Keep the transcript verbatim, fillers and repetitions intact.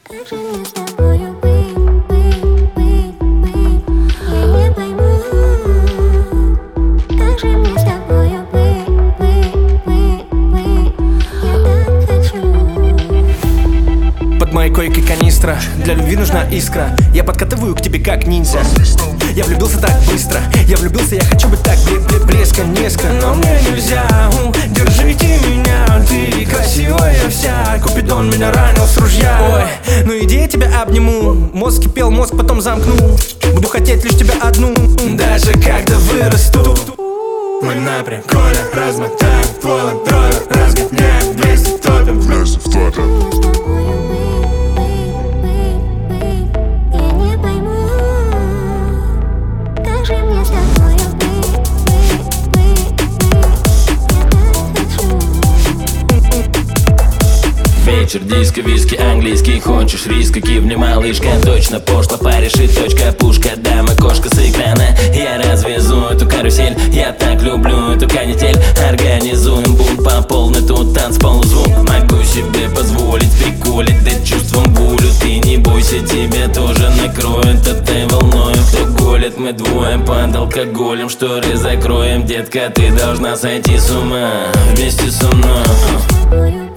Как же мне с тобою быть, быть, быть, быть? Я не пойму. Как же мне с тобою быть, быть, быть, быть? Я так хочу. Под моей койкой канистра, для любви нужна искра. Я подкатываю к тебе как ниндзя. Я влюбился так быстро, я влюбился, я хочу быть так близко, низко. Но мне нельзя, у, держите меня, ты красивая вся. Купидон меня ранил с ружья. Ой, ну иди, я тебя обниму. Мозг кипел, мозг потом замкну. Буду хотеть лишь тебя одну, даже когда вырасту. Мы на приколе размотаем твой ладонь, разгоняем вместе, топим вместе в топе. Вечер, диско, виски, английский. Хочешь риска, кивни, малышка. Точно пошло, паришь и точка, пушка. Дама, кошка с экрана. Я развезу эту карусель. Я так люблю эту канитель. Организуем бунт по полной, тут танцпол звук. Могу себе позволить приколить, да чувством булю. Ты не бойся, тебе тоже накроет этой волною. Кто голит, мы двое под алкоголем. Шторы закроем, детка, ты должна сойти с ума вместе со мной.